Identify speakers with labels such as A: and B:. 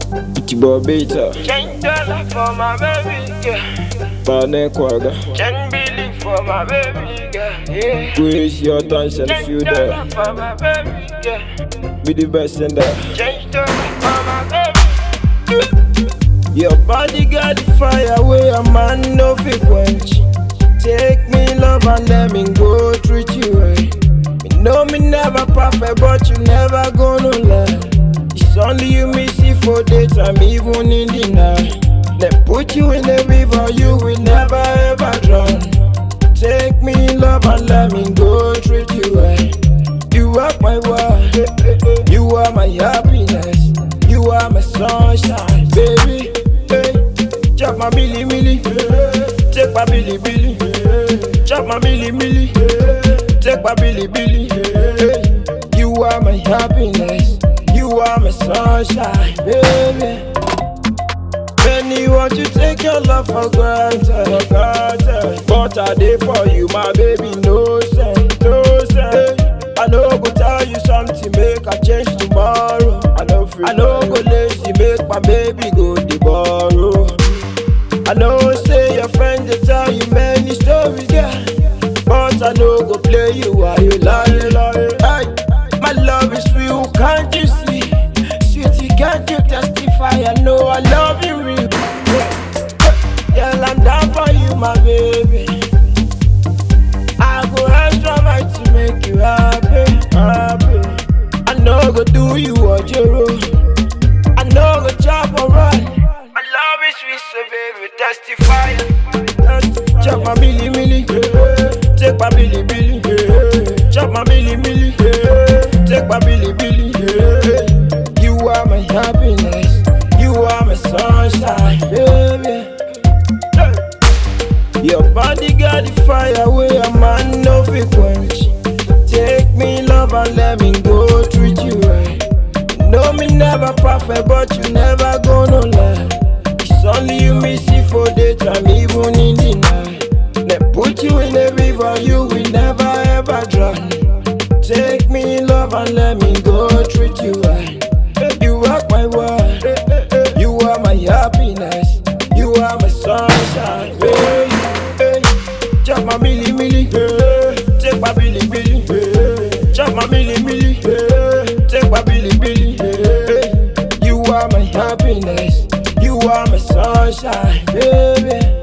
A: It's your beta.
B: $10 for my baby girl.
A: Bane Kwaga.
B: 10 billion for my baby girl. Yeah.
A: Waste your attention if you there.
B: $10 for my baby girl.
A: Be the best in there.
B: $10 for my baby.
A: Your body got the fire where a man no fit quench. Take me love and let me go treat you right. Me know me never perfect, but you never gonna lie. It's only you me see for daytime, even in the night. They put you in the river, you will never ever drown. Take me love and let me go treat you right. You are my world, you are my happiness, you are my sunshine, baby. Hey, chop my milli milli, take my billy billy. Chop my milli milli, take my billy billy. Hey, you are my happiness, you are my sunshine, baby. Many want to take your love for granted, but I did for you, my baby, no sense, no sense. I know go tell you something, make a change tomorrow. I know go lazy, make my baby go the borrow. I know say your friends they tell you many stories, girl, but I know go play you while you lie. Hey, my love is real, can't you see? Sweetie, can't you testify? I know I love you real. Girl, I'm down for you, my baby. I go extra mile to make you happy, happy. I know go do you what you roll. I know go chop or run. My love is sweet, so baby, testify. Chop my milli milli, take my billy billy. Chop my milli milli, take my billy billy. You are my happiness, you are my sunshine, baby. Your body got the fire where a man no fit quench. Take me love and let me go treat you right. Know me never perfect, but you never gonna lie. It's only you me see for daytime, even in the night. They put you in the river, you will never ever drown. Take me love and let me go treat you right. You are my world, you are my happiness, you are my sunshine, baby. Chop my milli milli, take my billy billy. Chop my milli milli, take my billy billy. You are my happiness, you are my sunshine, baby.